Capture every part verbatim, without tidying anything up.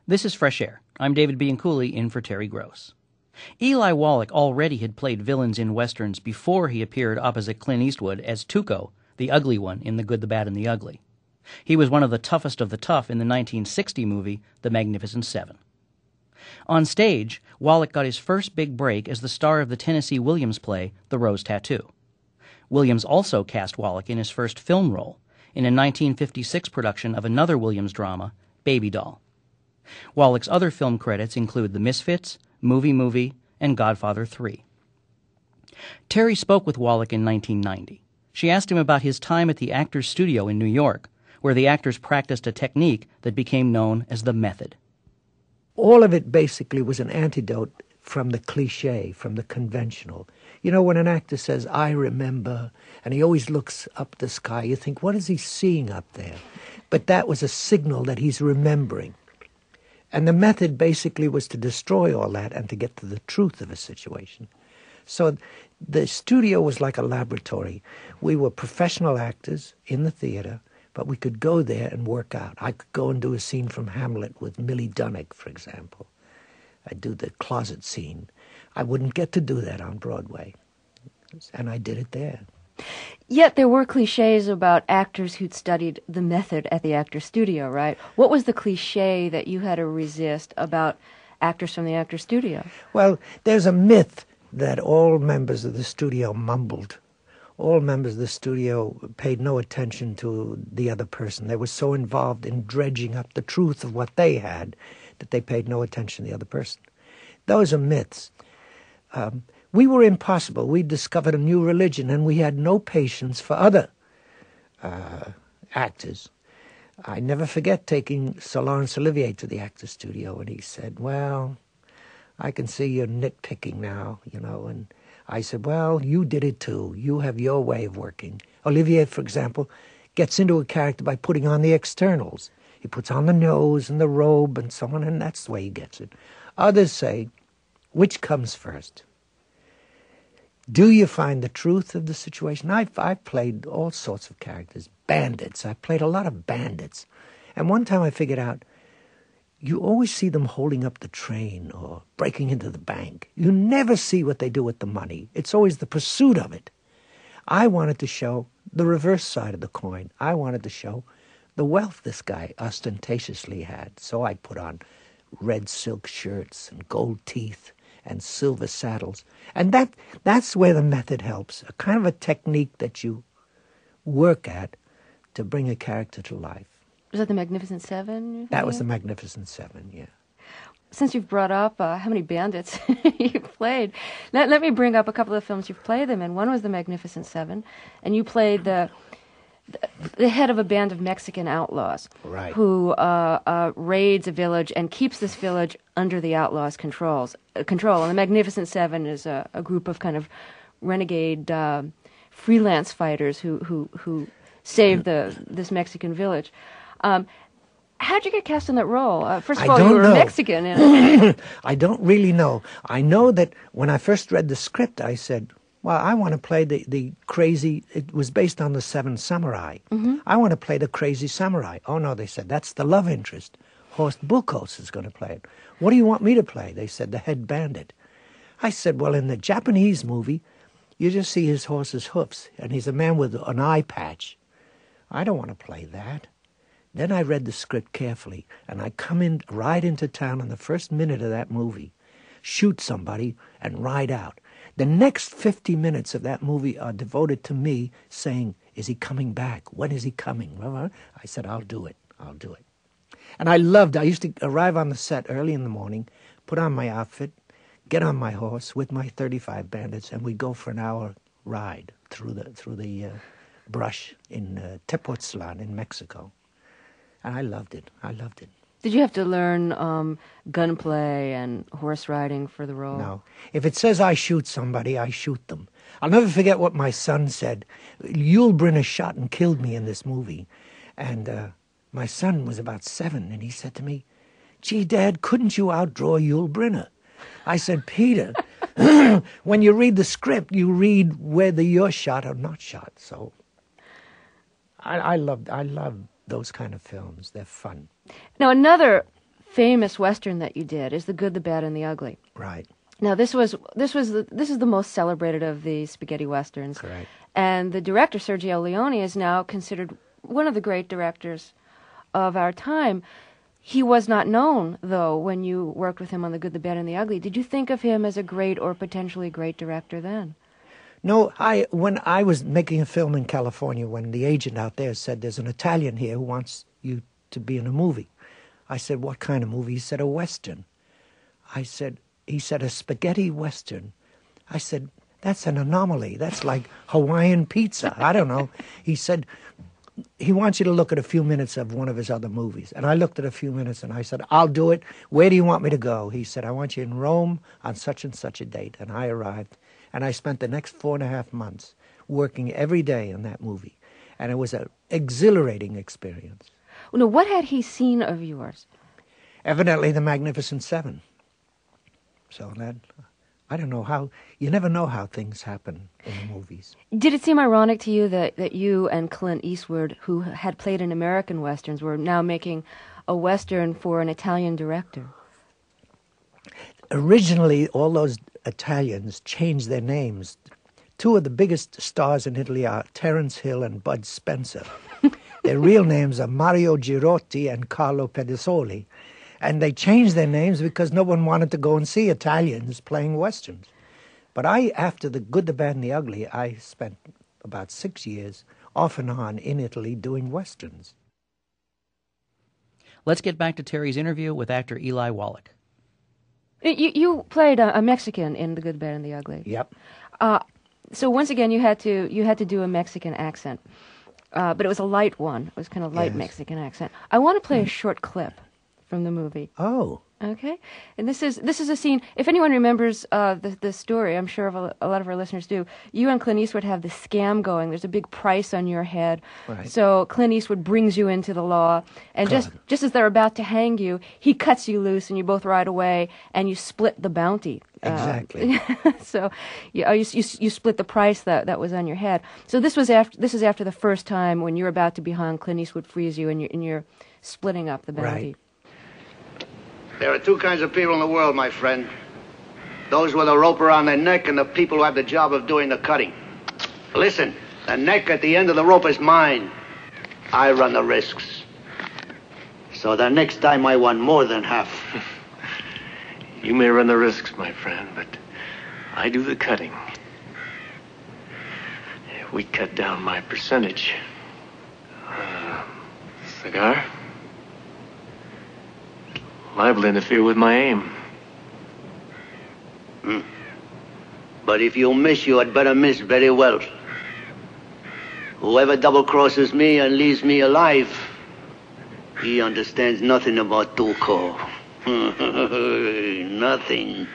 This is Fresh Air. I'm David Bianculli, in for Terry Gross. Eli Wallach already had played villains in westerns before he appeared opposite Clint Eastwood as Tuco, the ugly one in The Good, the Bad, and the Ugly. He was one of the toughest of the tough in the nineteen sixty movie The Magnificent Seven. On stage, Wallach got his first big break as the star of the Tennessee Williams play The Rose Tattoo. Williams also cast Wallach in his first film role, in a nineteen fifty-six production of another Williams drama, Baby Doll. Wallach's other film credits include The Misfits, Movie Movie, and Godfather three. Terry spoke with Wallach in nineteen ninety. She asked him about his time at the Actors Studio in New York, where the actors practiced a technique that became known as the method. All of it basically was an antidote from the cliché, from the conventional. You know, when an actor says, I remember, and he always looks up the sky, you think, what is he seeing up there? But that was a signal that he's remembering. And the method basically was to destroy all that and to get to the truth of a situation. So the studio was like a laboratory. We were professional actors in the theater, but we could go there and work out. I could go and do a scene from Hamlet with Millie Dunnick, for example. I'd do the closet scene. I wouldn't get to do that on Broadway, and I did it there. Yet there were cliches about actors who'd studied the method at the Actors Studio, right? What was the cliche that you had to resist about actors from the Actors Studio? Well, there's a myth that all members of the studio mumbled. All members of the studio paid no attention to the other person. They were so involved in dredging up the truth of what they had that they paid no attention to the other person. Those are myths. Um, we were impossible. We discovered a new religion, and we had no patience for other uh, actors. I never forget taking Sir Laurence Olivier to the Actors Studio, and he said, well, I can see you're nitpicking now, you know, and I said, well, you did it too. You have your way of working. Olivier, for example, gets into a character by putting on the externals. He puts on the nose and the robe and so on, and that's the way he gets it. Others say, which comes first? Do you find the truth of the situation? I've, I've played all sorts of characters. Bandits. I played a lot of bandits. And one time I figured out, you always see them holding up the train or breaking into the bank. You never see what they do with the money. It's always the pursuit of it. I wanted to show the reverse side of the coin. I wanted to show the wealth this guy ostentatiously had. So I put on red silk shirts and gold teeth and silver saddles. And that that's where the method helps, a kind of a technique that you work at to bring a character to life. Was that The Magnificent Seven? That was The Magnificent Seven, yeah. Since you've brought up uh, how many bandits you've played, let, let me bring up a couple of films you've played them in. One was The Magnificent Seven, and you played the the head of a band of Mexican outlaws, right, who uh, uh, raids a village and keeps this village under the outlaws' controls. Uh, control. And The Magnificent Seven is a, a group of kind of renegade uh, freelance fighters who who who save the this Mexican village. Um, how'd you get cast in that role? Uh, first of I all, you were know. Mexican. And I don't really know. I know that when I first read the script, I said, well, I want to play the, the crazy, it was based on the Seven Samurai. Mm-hmm. I want to play the crazy samurai. Oh, no, they said, that's the love interest. Horst Buchholz is going to play it. What do you want me to play? They said, the head bandit. I said, well, in the Japanese movie, you just see his horse's hoofs, and he's a man with an eye patch. I don't want to play that. Then I read the script carefully, and I come in, ride into town in the first minute of that movie, shoot somebody, and ride out. The next fifty minutes of that movie are devoted to me saying, is he coming back? When is he coming? I said, I'll do it. I'll do it. And I loved, I used to arrive on the set early in the morning, put on my outfit, get on my horse with my thirty-five bandits, and we'd go for an hour ride through the through the uh, brush in uh, Tepoztlan in Mexico. And I loved it. I loved it. did you have to learn um, gunplay and horse riding for the role? No. If it says I shoot somebody, I shoot them. I'll never forget what my son said. Yul Brynner shot and killed me in this movie. And uh, my son was about seven, and he said to me, gee, Dad, couldn't you outdraw Yul Brynner? I said, Peter, when you read the script, you read whether you're shot or not shot. So I, I love I love those kind of films. They're fun. Now, another famous Western that you did is The Good, the Bad, and the Ugly. Right. Now, this was this was the, this is the most celebrated of the spaghetti westerns. Correct. And the director, Sergio Leone, is now considered one of the great directors of our time. He was not known, though, when you worked with him on The Good, the Bad, and the Ugly. Did you think of him as a great or potentially great director then? No, I when I was making a film in California, when the agent out there said, there's an Italian here who wants you to be in a movie. I said, what kind of movie? He said, a Western. I said, he said, a spaghetti Western. I said, that's an anomaly. That's like Hawaiian pizza. I don't know. He said, he wants you to look at a few minutes of one of his other movies. And I looked at a few minutes and I said, I'll do it. Where do you want me to go? He said, I want you in Rome on such and such a date. And I arrived. And I spent the next four and a half months working every day on that movie. And it was an exhilarating experience. Well, now, what had he seen of yours? Evidently The Magnificent Seven. So that, I don't know how, you never know how things happen in the movies. Did it seem ironic to you that, that you and Clint Eastwood, who had played in American Westerns, were now making a Western for an Italian director? Originally, all those Italians changed their names. Two of the biggest stars in Italy are Terence Hill and Bud Spencer. Their real names are Mario Girotti and Carlo Pedisoli. And they changed their names because no one wanted to go and see Italians playing Westerns. But I, after The Good, the Bad, and the Ugly, I spent about six years off and on in Italy doing Westerns. Let's get back to Terry's interview with actor Eli Wallach. You, you played a, a Mexican in The Good, Bad, and the Ugly. Yep. Uh, so once again, you had to you had to do a Mexican accent, uh, but it was a light one. It was kind of light Yes. Mexican accent. I want to play a short clip from the movie. Oh. Okay, and this is this is a scene. If anyone remembers uh, the the story, I'm sure of a, a lot of our listeners do. You and Clint Eastwood have this scam going. There's a big price on your head. Right. So Clint Eastwood brings you into the law, and just God. just as they're about to hang you, he cuts you loose, and you both ride away, and you split the bounty. Exactly. Uh, so you, you you you split the price that that was on your head. So this was after this is after the first time when you're about to be hung. Clint Eastwood frees you, and you're and you're splitting up the bounty. Right. There are two kinds of people in the world, my friend. Those with a rope around their neck and the people who have the job of doing the cutting. Listen, the neck at the end of the rope is mine. I run the risks. So the next time I want more than half. You may run the risks, my friend, but I do the cutting. If we cut down my percentage. Uh, cigar? Liable to interfere with my aim. Hmm. But if you miss, you had better miss very well. Whoever double-crosses me and leaves me alive, he understands nothing about Tuco. Nothing.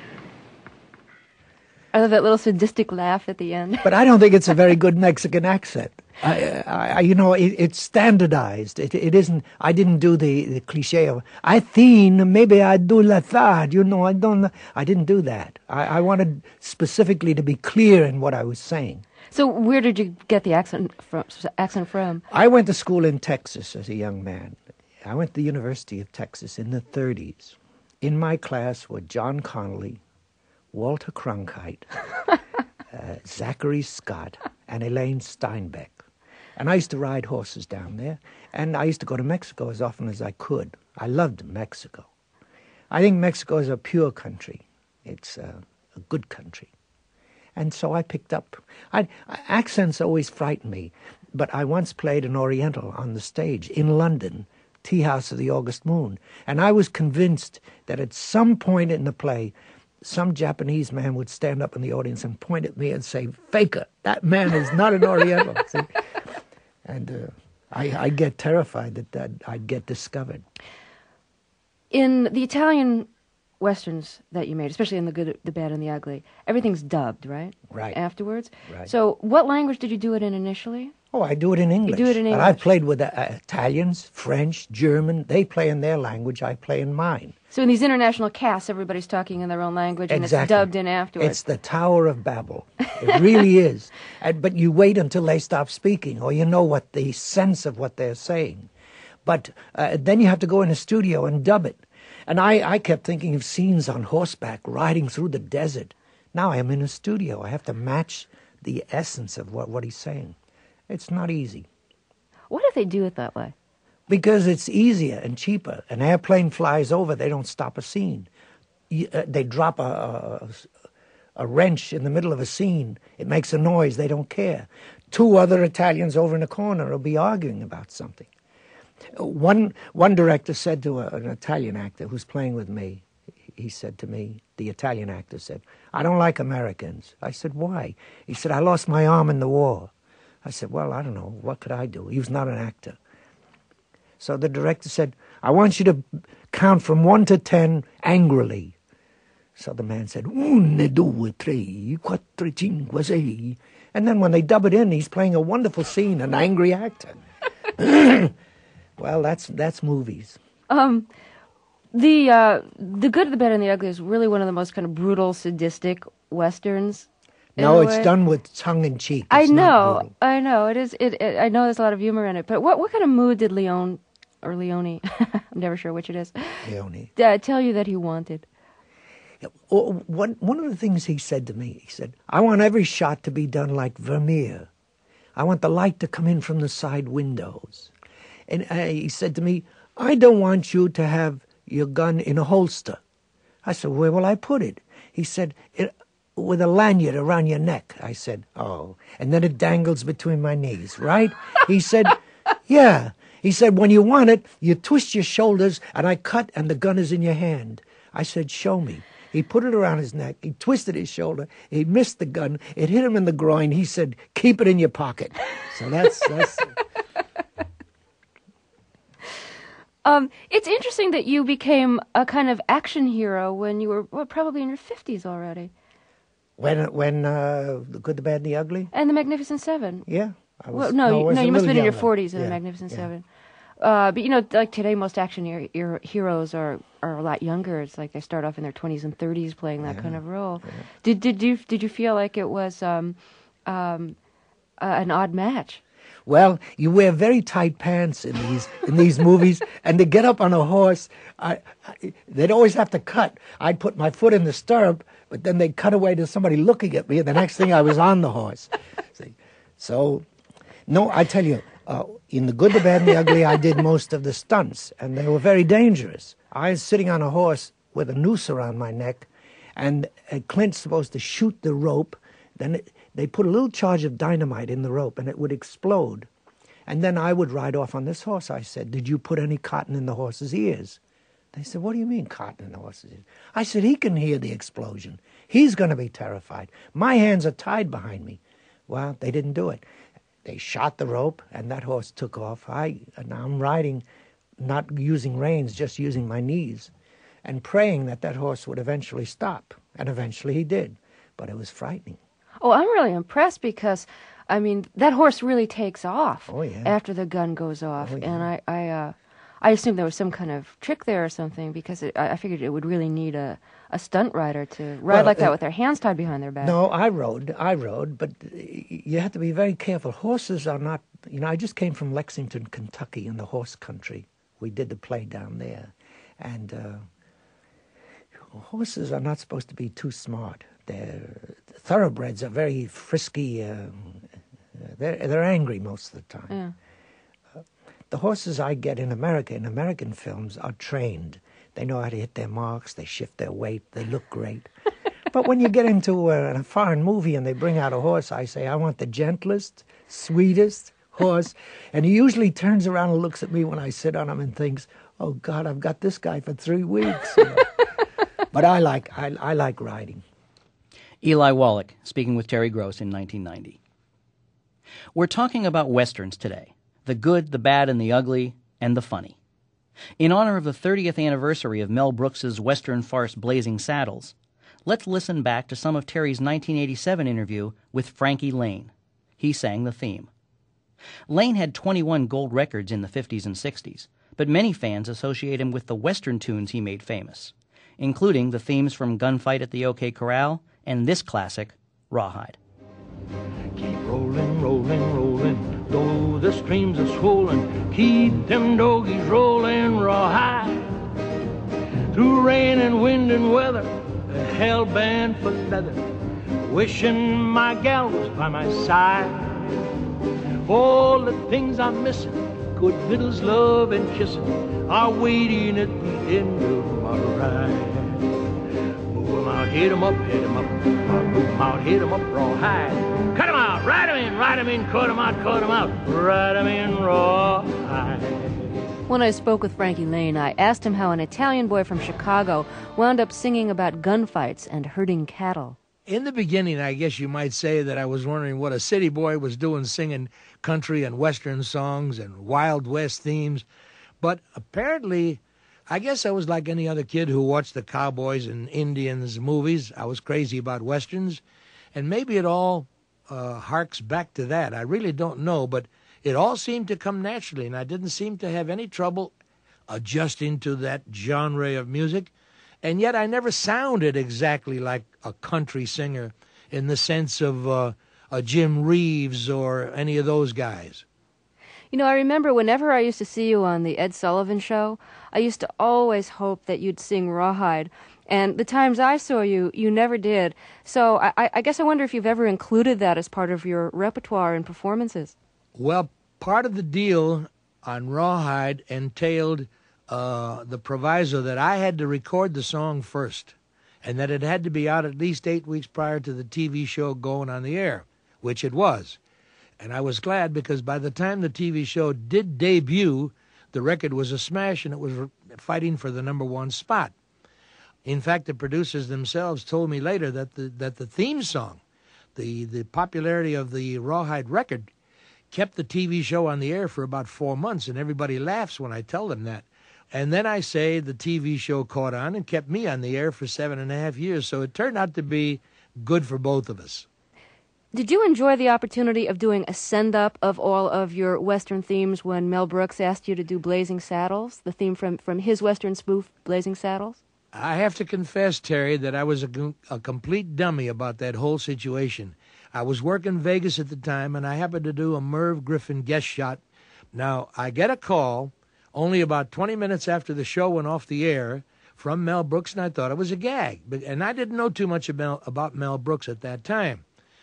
I love that little sadistic laugh at the end. But I don't think it's a very good Mexican accent. I, I, you know, it, it's standardized. It, it isn't. I didn't do the, the cliche of I think maybe I do la third. You know, I don't. I didn't do that. I, I wanted specifically to be clear in what I was saying. So where did you get the accent from? Accent from? I went to school in Texas as a young man. I went to the University of Texas in the thirties. In my class were John Connolly, Walter Cronkite, uh, Zachary Scott, and Elaine Steinbeck. And I used to ride horses down there, and I used to go to Mexico as often as I could. I loved Mexico. I think Mexico is a pure country. It's a, a good country. And so I picked up. I, accents always frighten me, but I once played an Oriental on the stage in London, Tea House of the August Moon, and I was convinced that at some point in the play, some Japanese man would stand up in the audience and point at me and say, "Faker, that man is not an Oriental." See? And uh, I, I get terrified that, that I'd get discovered. In the Italian Westerns that you made, especially in The Good, the Bad, and the Ugly, everything's dubbed, right? Right. Afterwards? Right. So what language did you do it in initially? Oh, I do it in English. You do it in But I've English. played with uh, Italians, French, German. They play in their language. I play in mine. So in these international casts, everybody's talking in their own language, and Exactly. it's dubbed in afterwards. It's the Tower of Babel. It really is. And, but you wait until they stop speaking, or you know what the sense of what they're saying. But uh, then you have to go in a studio and dub it. And I, I kept thinking of scenes on horseback, riding through the desert. Now I am in a studio. I have to match the essence of what, what he's saying. It's not easy. What if they do it that way? Because it's easier and cheaper. An airplane flies over, they don't stop a scene. You, uh, they drop a, a, a wrench in the middle of a scene. It makes a noise, they don't care. Two other Italians over in a corner will be arguing about something. One, one director said to a, an Italian actor who's playing with me, he said to me, the Italian actor said, "I don't like Americans." I said, "Why?" He said, "I lost my arm in the war." I said, "Well, I don't know. What could I do?" He was not an actor. So the director said, "I want you to count from one to ten angrily." So the man said, "One, due, tre, quattro, cinque, sei." And then when they dub it in, he's playing a wonderful scene, an angry actor. Well, that's that's movies. Um, the uh, the Good, the Bad, and the Ugly is really one of the most kind of brutal, sadistic westerns. No, it's done with tongue in cheek. I It's not know, brutal. I know. It is. It, it. I know there's a lot of humor in it. But what what kind of mood did Leone or Leone? I'm never sure which it is. Leone. Uh, tell you that he wanted. Oh, One, one of the things he said to me, he said, "I want every shot to be done like Vermeer. I want the light to come in from the side windows." And uh, he said to me, "I don't want you to have your gun in a holster." I said, "Where will I put it?" He said, it, "With a lanyard around your neck." I said, "Oh." And then it dangles between my knees, right? He said, "Yeah." He said, "When you want it, you twist your shoulders, and I cut, and the gun is in your hand." I said, "Show me." He put it around his neck. He twisted his shoulder. He missed the gun. It hit him in the groin. He said, "Keep it in your pocket." So that's... that's Um, it's interesting that you became a kind of action hero when you were well, probably in your fifties already. When, when uh, The Good, the Bad, and the Ugly? And The Magnificent Seven. Yeah. I was, Well, no, I you, was no, a you must have little been in your younger. forties in Yeah, The Magnificent yeah. Seven. Uh, but you know, like today, most action hero, hero, heroes are, are a lot younger. It's like they start off in their twenties and thirties playing that Yeah, kind of role. yeah. Did did you did you feel like it was um, um, uh, an odd match? Well, you wear very tight pants in these in these movies, and to get up on a horse, I, I, they'd always have to cut. I'd put my foot in the stirrup, but then they'd cut away to somebody looking at me, and the next thing I was on the horse. See? So, no, I tell you, uh, in The Good, the Bad, and the Ugly, I did most of the stunts, and they were very dangerous. I was sitting on a horse with a noose around my neck, and uh, Clint's supposed to shoot the rope. Then it, they put a little charge of dynamite in the rope, and it would explode. And then I would ride off on this horse. I said, "Did you put any cotton in the horse's ears?" They said, "What do you mean cotton in the horse's ears?" I said, "He can hear the explosion. He's going to be terrified. My hands are tied behind me." Well, they didn't do it. They shot the rope, and that horse took off. I, now I'm riding, not using reins, just using my knees, and praying that that horse would eventually stop. And eventually he did. But it was frightening. Oh, I'm really impressed because, I mean, that horse really takes off Oh, yeah. after the gun goes off, Oh, yeah. and I, I, uh, I assumed there was some kind of trick there or something because it, I I figured it would really need a, a stunt rider to ride Well, like that uh, with their hands tied behind their back. No, I rode, I rode, but you have to be very careful. Horses are not, you know, I just came from Lexington, Kentucky, in the horse country. We did the play down there. And uh, horses are not supposed to be too smart. They're, thoroughbreds are very frisky. Uh, they're, they're angry most of the time. Yeah. The horses I get in America, in American films, are trained. They know how to hit their marks, they shift their weight, they look great. But when you get into a, a foreign movie and they bring out a horse, I say, "I want the gentlest, sweetest horse." And he usually turns around and looks at me when I sit on him and thinks, "Oh, God, I've got this guy for three weeks." You know? But I like, I, I like riding. Eli Wallach, speaking with Terry Gross in nineteen ninety. We're talking about Westerns today. The good, the bad, and the ugly, and the funny. In honor of the thirtieth anniversary of Mel Brooks's Western farce Blazing Saddles, let's listen back to some of Terry's nineteen eighty-seven interview with Frankie Laine. He sang the theme. Laine had twenty-one gold records in the fifties and sixties, but many fans associate him with the Western tunes he made famous, including the themes from Gunfight at the OK Corral and this classic, Rawhide. Keep rolling, rolling, rolling, though the streams are swollen. Keep them doggies rolling rawhide. and wind and weather, hell-bent for leather, wishing my gal was by my side. All the things I'm missing, good victuals, love, and kissing, are waiting at the end of my ride. Move 'em out, hit 'em up, hit 'em up, move 'em out, hit 'em up, rawhide. Cut 'em out, ride 'em in, ride 'em in, cut 'em out, cut 'em out, ride 'em in, rawhide. When I spoke with Frankie Laine, I asked him how an Italian boy from Chicago wound up singing about gunfights and herding cattle. In the beginning, I guess you might say that I was wondering what a city boy was doing singing country and western songs and Wild West themes. But apparently, I guess I was like any other kid who watched the cowboys and Indians movies. I was crazy about westerns. And maybe it all uh, harks back to that. I really don't know, but it all seemed to come naturally, and I didn't seem to have any trouble adjusting to that genre of music. And yet I never sounded exactly like a country singer in the sense of uh, a Jim Reeves or any of those guys. You know, I remember whenever I used to see you on the Ed Sullivan Show, I used to always hope that you'd sing Rawhide. And the times I saw you, you never did. So I, I guess I wonder if you've ever included that as part of your repertoire and performances. Well, part of the deal on Rawhide entailed uh, the proviso that I had to record the song first, and that it had to be out at least eight weeks prior to the T V show going on the air, which it was. And I was glad because by the time the T V show did debut, the record was a smash and it was fighting for the number one spot. In fact, the producers themselves told me later that the that the theme song, the, the popularity of the Rawhide record, kept the T V show on the air for about four months, and everybody laughs when I tell them that. And then I say the T V show caught on and kept me on the air for seven and a half years, so it turned out to be good for both of us. Did you enjoy the opportunity of doing a send-up of all of your Western themes when Mel Brooks asked you to do Blazing Saddles, the theme from, from his Western spoof, Blazing Saddles? I have to confess, Terry, that I was a, a complete dummy about that whole situation. I was working Vegas at the time, and I happened to do a Merv Griffin guest shot. Now, I get a call only about twenty minutes after the show went off the air from Mel Brooks, and I thought it was a gag. But, and I didn't know too much about, about Mel Brooks at that time.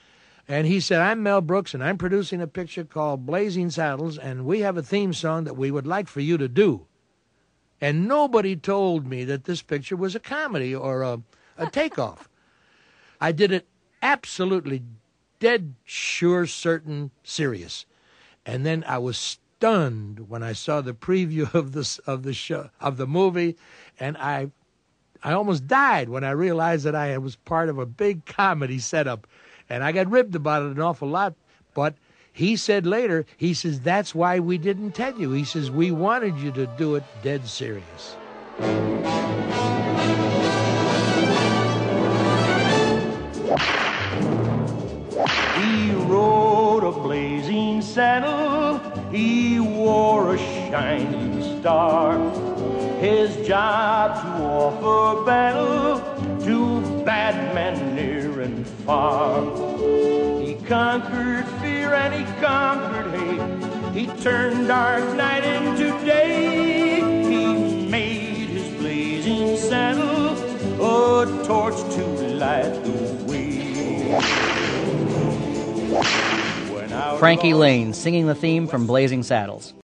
And he said, I'm Mel Brooks, and I'm producing a picture called Blazing Saddles, and we have a theme song that we would like for you to do. And nobody told me that this picture was a comedy or a, a takeoff. I did it absolutely dead sure, certain, serious. And then I was stunned when I saw the preview of this of the show of the movie, and I I almost died when I realized that I was part of a big comedy setup. And I got ribbed about it an awful lot, but he said later, he says, that's why we didn't tell you. He says, we wanted you to do it dead serious. He rode a blazing saddle, he wore a shining star. His job to offer battle to bad men near and far. He conquered fear and he conquered hate. He turned dark night into day. He made his blazing saddle a torch to light the way. Frankie Laine singing the theme from Blazing Saddles.